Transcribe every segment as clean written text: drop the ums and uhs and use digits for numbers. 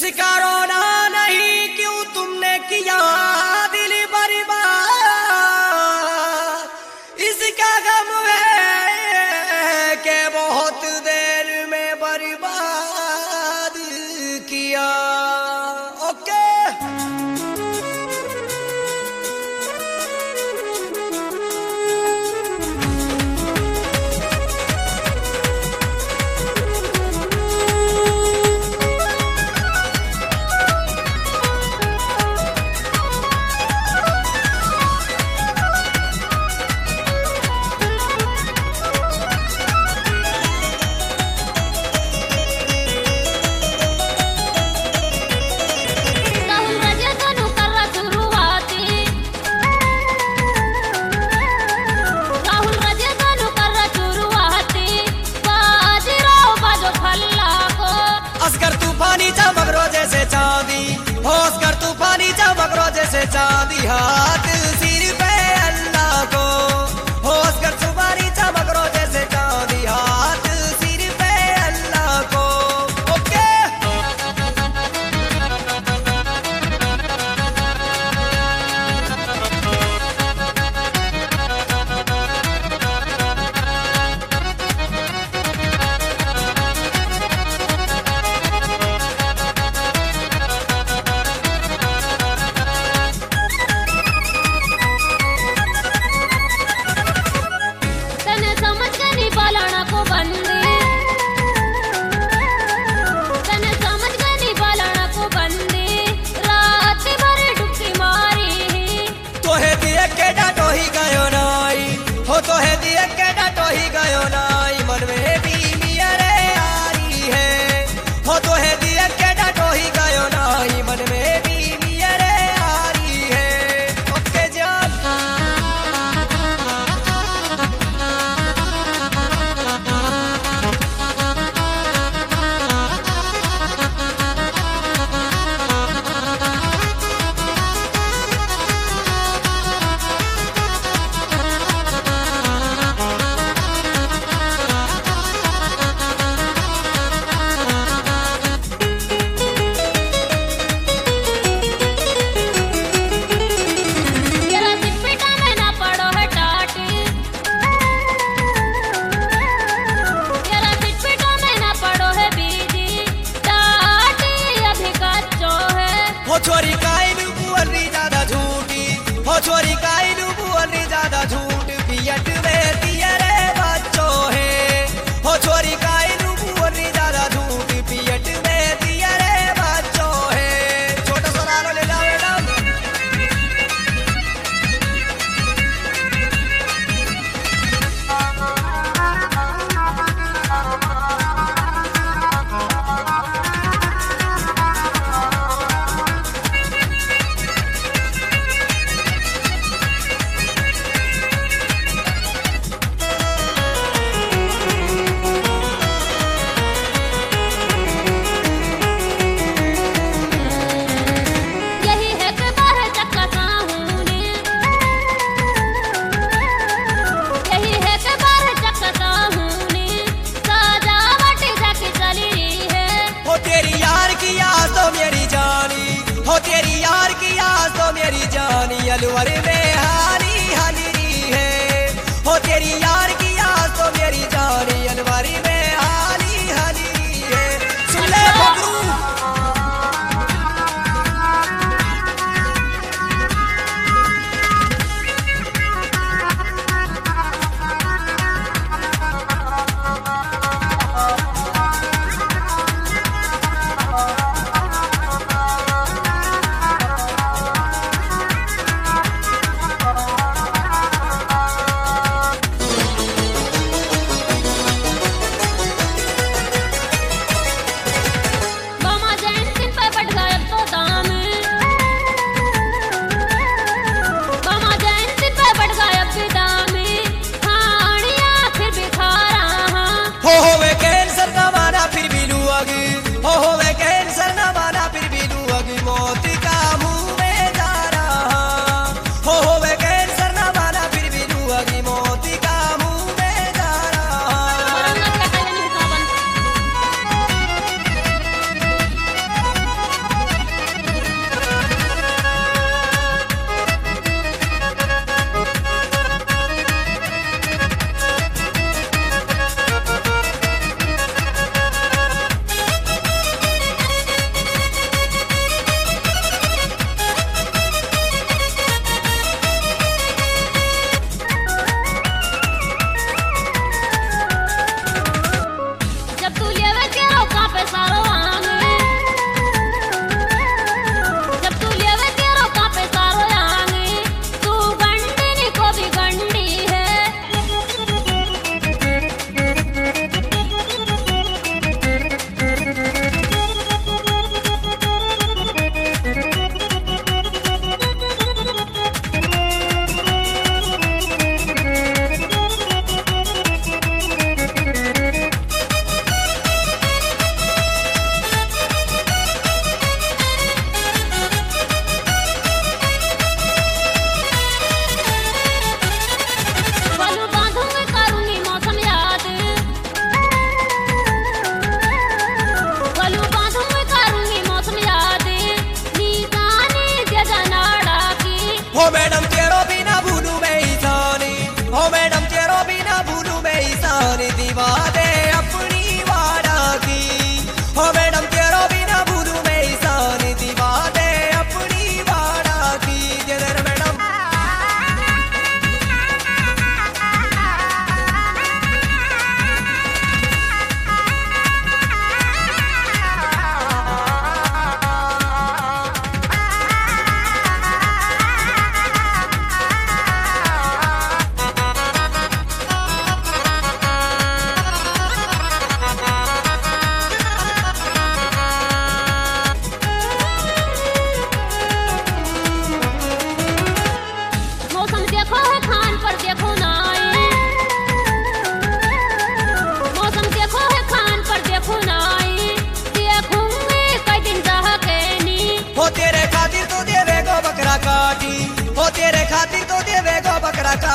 इसका रोना नहीं क्यों तुमने किया दिल बर्बाद, इसका गम है कि बहुत देर में बर्बाद किया। ओके चमक रोजे से चांदी, होश कर तूफानी चमक रोजे से चांदी, हाथ सिर पे अल्लाह को। होश कर तूफानी चमक रोजे से चांदी, हाथ सिर पे अल्लाह को। ओके तो है दिया के डाटो ही गयो नाई, मन में भी मियरे आरी है। हो तो है दिया के डाटो ही गयो नाई, मन में भी मियरे आरी है। ओके जान छोरी काइलू बुअली ज्यादा झूठी, हो छोरी काइलू बुअली ज्यादा झूठ, पियट में तियरे बच्चों है। हो छोरी काइलू बुअली ज्यादा झूठ, पियट में तियरे बच्चों है। छोटा सा नारो ले ला मैडम।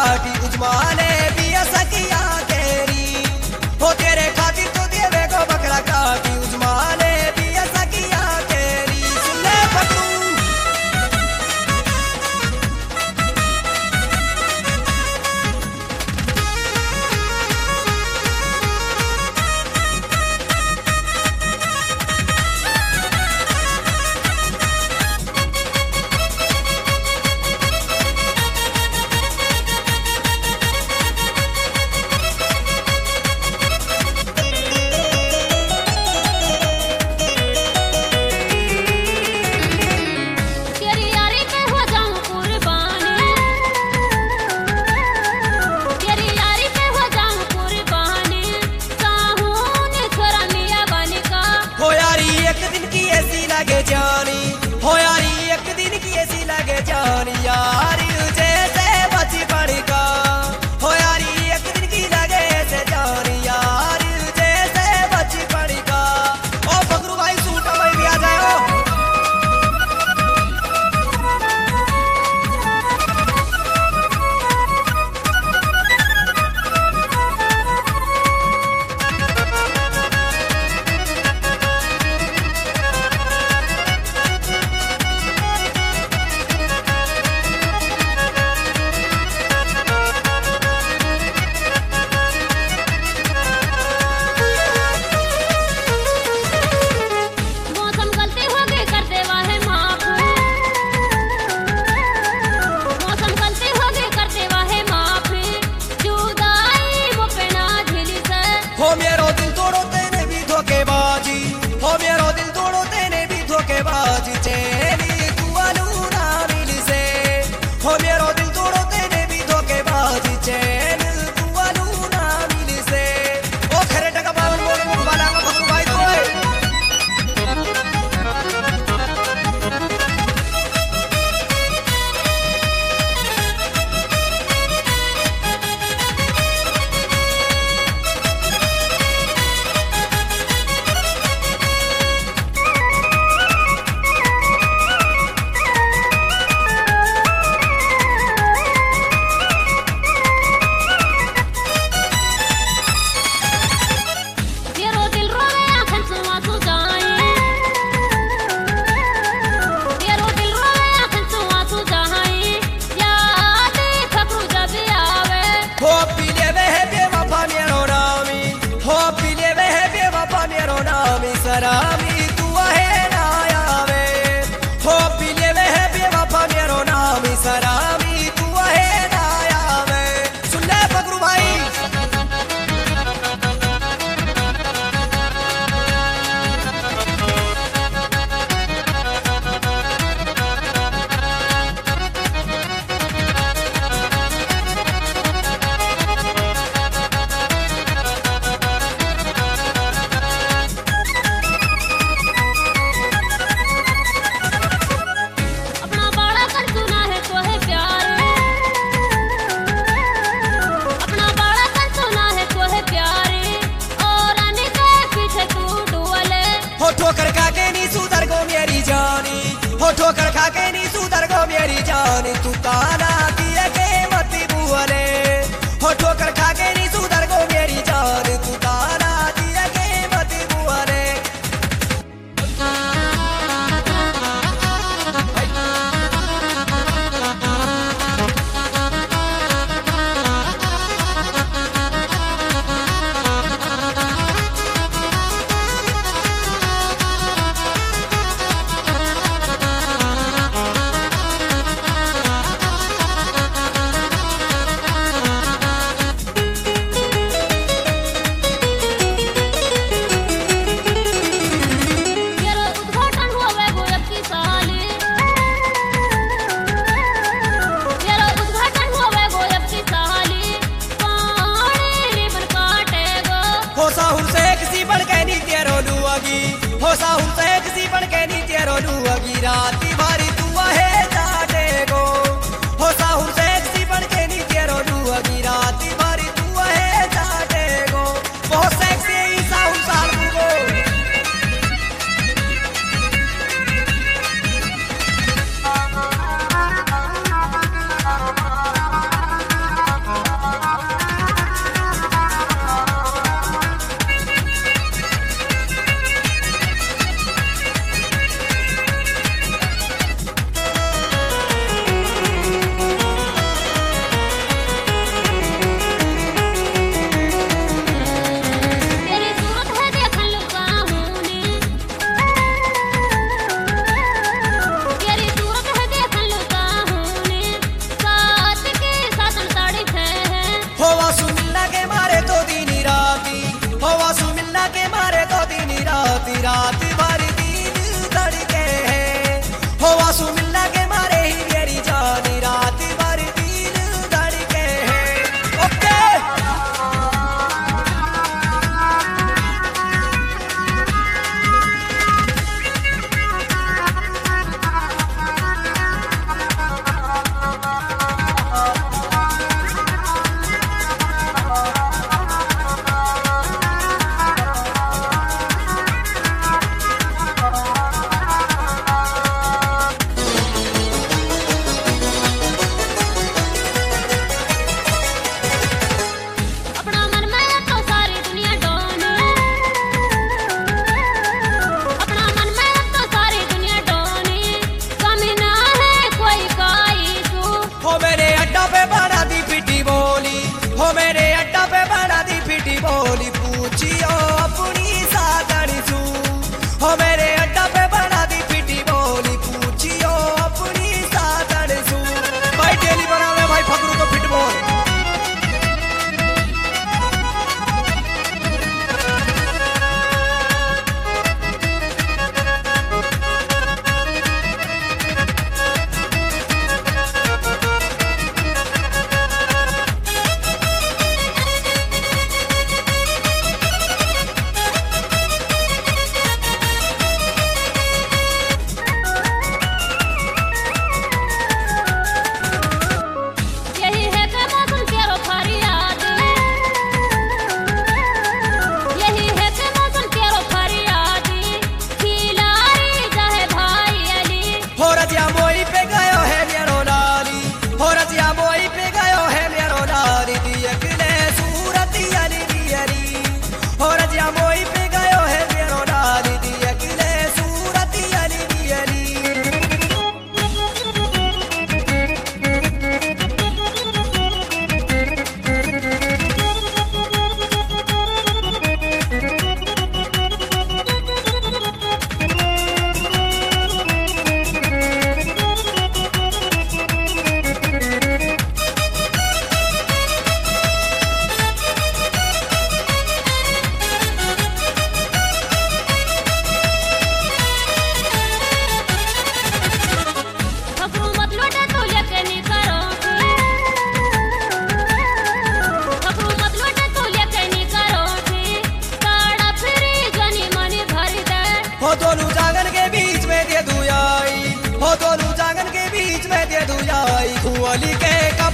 काटी उजमाने पिया सकिया तेरी हो तेरे खातिर तो देवे को बकरा काटी उजमाने पिया सकिया तेरी सुन ले पट्टू लगे जानी हो यारी एक दिन की ऐसी लगे जानी यारी जैसे बचपन का हो यारी एक दिन की लगे ऐसे जानी यारी जैसे बचपन का ओ बकरू भाई सूट भाई भी आ जाओ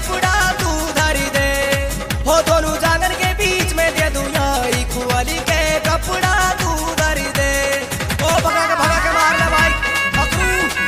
कपड़ा तू धरी दे, हो दोनों जांगन के बीच में दे दूं यारी खुआली के कपड़ा तू धरी दे। ओ भगा के मार ले भाई अकरू।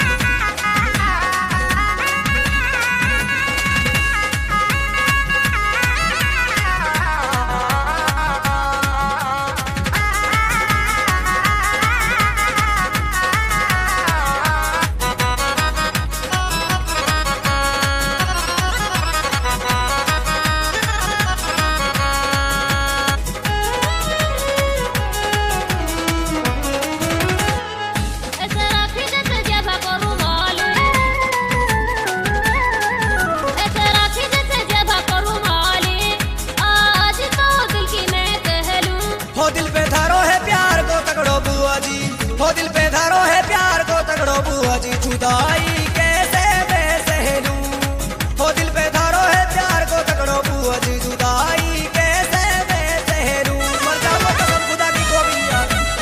हो दिल पे धारो है प्यार को तगड़ो बुआ जी, हो दिल पे धारो है प्यार को तगड़ो बुआ जी, जुदाई कैसे मैं सहलूं। हो दिल पे धारो है प्यार को तगड़ो बुआ जी, जुदाई कैसे मैं सहलूं। मर जाओ कसम खुदा की गोविंदा।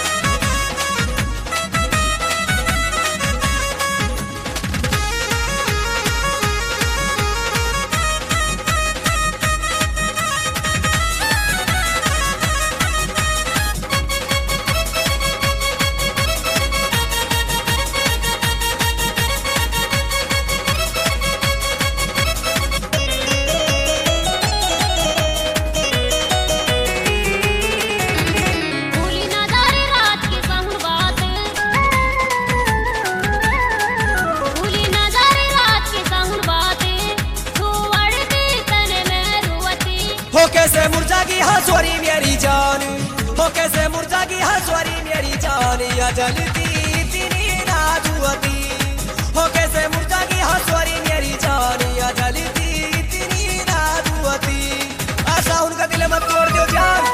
हो कैसे मुरझागी हंसवारी मेरी जान, हो कैसे मुरझागी हंसवारी मेरी जान, या जलती इतनी नाजुअती। हो कैसे मुरझागी हंसवारी मेरी जान, या जलती इतनी नाजुअती। आशा उनका दिल मत तोड़ दो जान।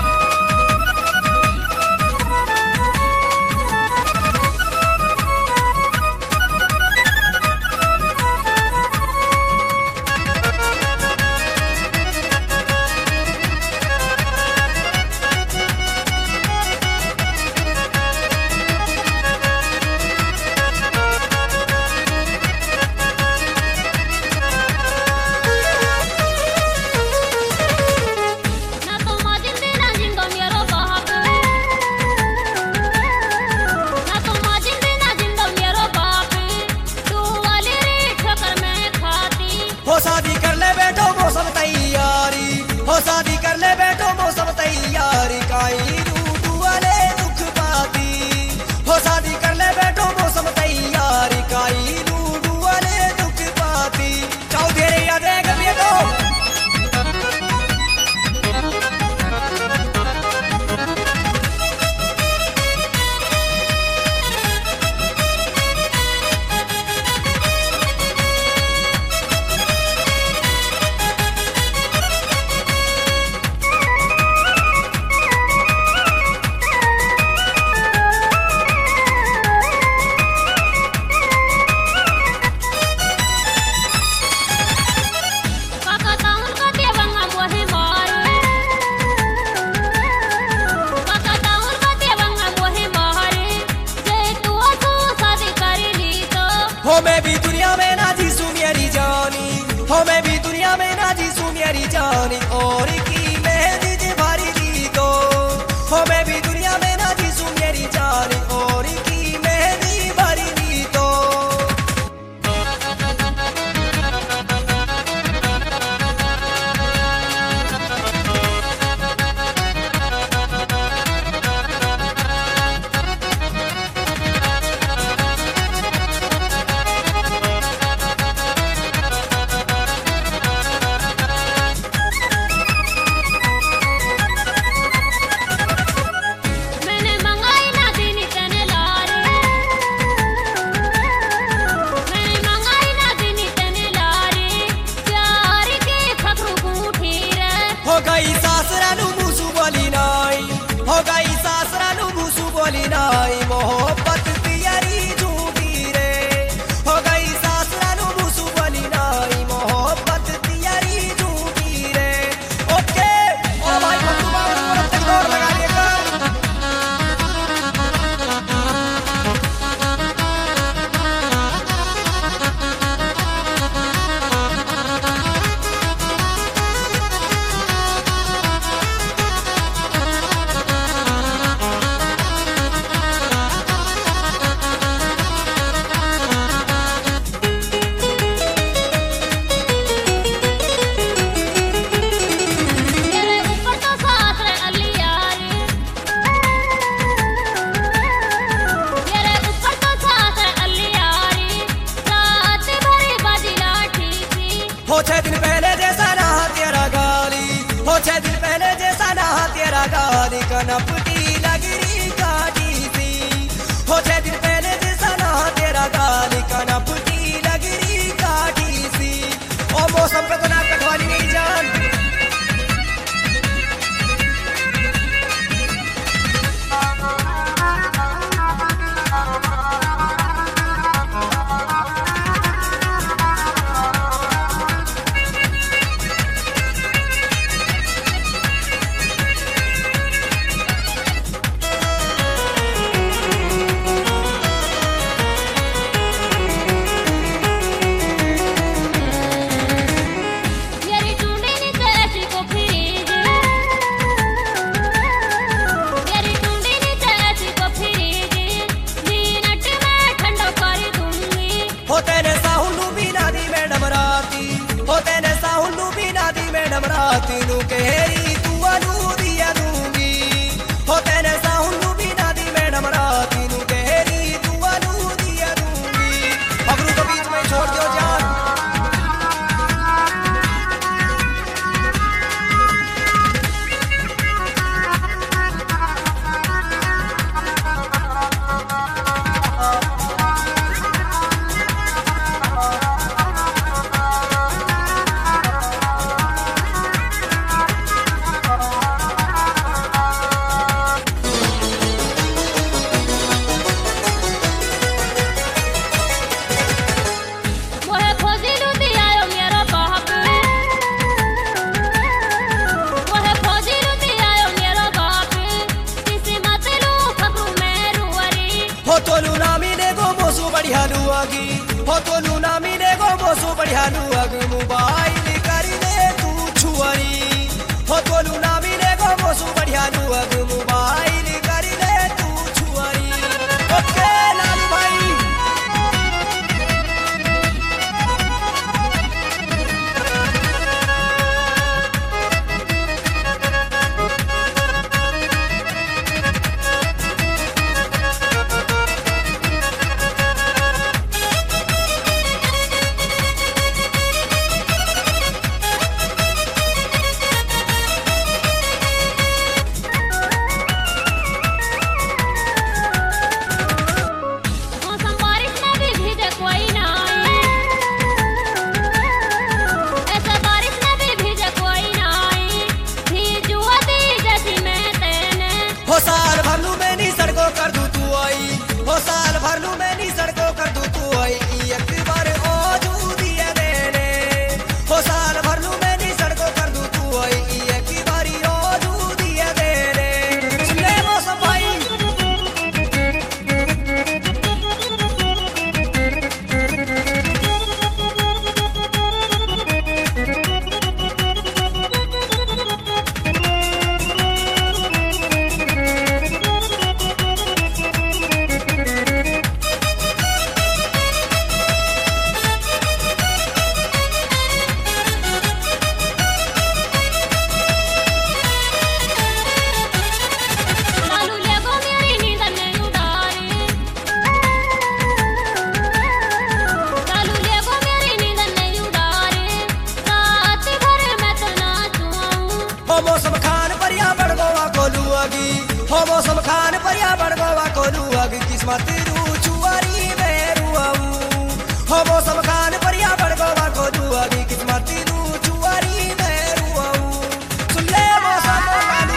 हो शादी कर ले बैठो मौसम तैयारी, हो शादी कर ले बैठो मौसम तैयारी, काई रूठू वाले दुख पाती। हो शादी कर ले बैठो मौसम तैयारी, काई रूठू वाले दुख पाती। चौधरी याद है कभी तो हो मैं भी दुनिया में ना जीसूं मेरी जानी, हो मैं भी दुनिया में ना जीसूं मेरी जानी, और की मेहंदी जे भारी दी तो। हो मैं भी दुनिया में ना जीसूं मेरी जानी, और की मेहंदी भारी दी तो। तेरी तू अनु दिया दूंगी हो तेरे साउंड भी ना दी मैडम राती नू तेरी तू अनु दिया दूंगी अगरू को बीच में छोड़ दो जान हो तो लूना मीने गो बोसु बढ़िया लुअग मोबाइल कर दे तू छुअरी हो तो लूना मीने गो बोसु बढ़िया लुअग मोबाइल कर दे तू छुअरी ओके लालू भाई हो साल भर लू मैं नी सड़कों कर दूं तू आई हो साल भर लू मैं नी सड़कों कर दूं तू आई एक बार ओ जू दिया देने हो साल भर लू मैं नी सड़कों कर दूं तू आई एक बारी ओ जू दिया देने सुन ले मौसम भाई मौसम खान परिया बड़ गोवा को लुअगी हो मौसम खान परिया बड़ गोवा को लुअगी किस्मत रू चुआरी में रुआऊ हो मौसम खान परिया बड़ गोवा को लुअगी किस्मत रू चुआरी में रुआऊ सुन ले मौसम कानू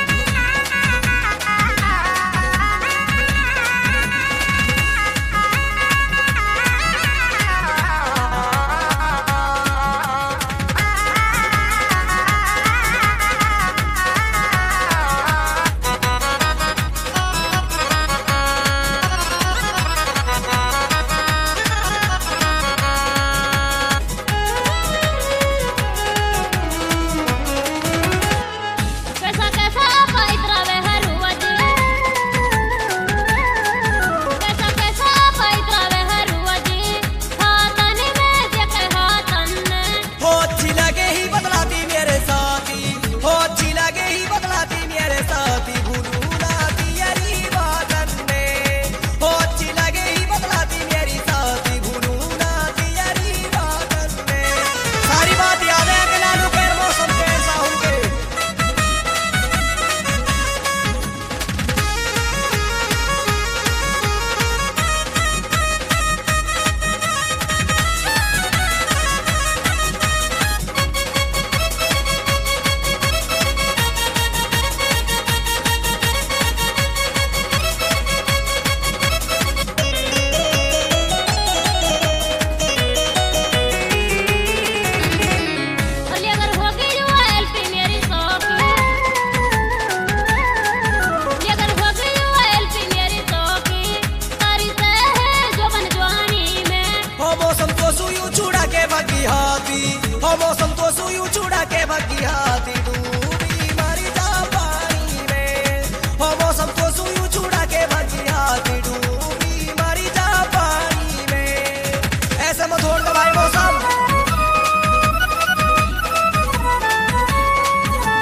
हो मौसम तो सुयू छुड़ा के भगी हाथी डूबी मरी जा पानी में हो मौसम तो सुयू छुड़ा के भगी हाथी डूबी मरी जा पानी में ऐसे मत छोड़ दो भाई मौसम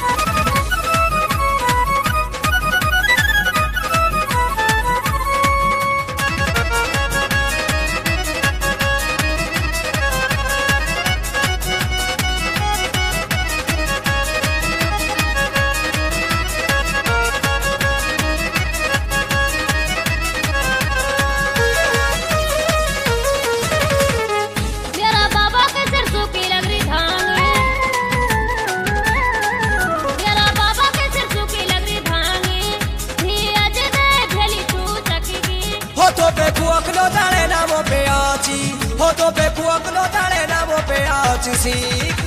मुँह पे कुअकलो ताले ना मुँह पे आच सीख